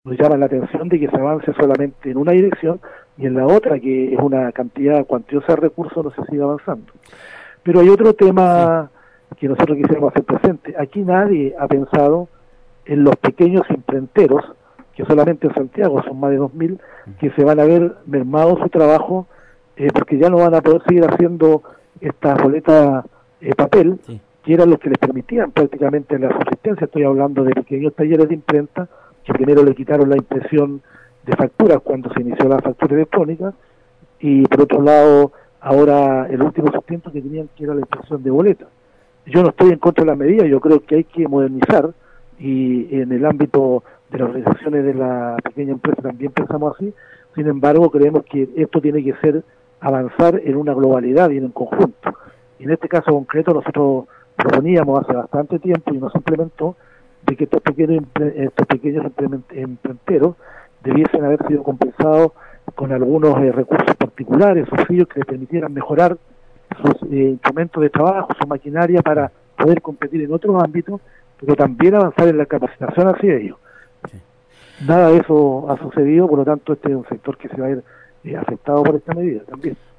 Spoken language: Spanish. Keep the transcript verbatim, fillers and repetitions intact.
nos llama la atención de que se avance solamente en una dirección y en la otra, que es una cantidad cuantiosa de recursos, no se sigue avanzando. Pero hay otro tema que nosotros quisiéramos hacer presente. Aquí nadie ha pensado en los pequeños imprenteros, que solamente en Santiago son más de dos mil, que se van a ver mermado su trabajo eh, porque ya no van a poder seguir haciendo estas boletas eh, papel, Sí. que eran los que les permitían prácticamente la subsistencia. Estoy hablando de pequeños talleres de imprenta que primero le quitaron la impresión de facturas cuando se inició la factura electrónica, y por otro lado ahora el último sustento que tenían, que era la impresión de boletas. Yo no estoy en contra de la medida, yo creo que hay que modernizar, y en el ámbito de las organizaciones de la pequeña empresa también pensamos así. Sin embargo, creemos que esto tiene que ser avanzar en una globalidad y en un conjunto. Y en este caso concreto nosotros proponíamos hace bastante tiempo y no se implementó, de que estos pequeños estos pequeños emprenteros debiesen haber sido compensados con algunos eh, recursos particulares, subsidios que les permitieran mejorar sus eh, instrumentos de trabajo, su maquinaria, para poder competir en otros ámbitos, pero también avanzar en la capacitación hacia ellos. Sí. Nada de eso ha sucedido, por lo tanto este es un sector que se va a ver eh, afectado por esta medida también.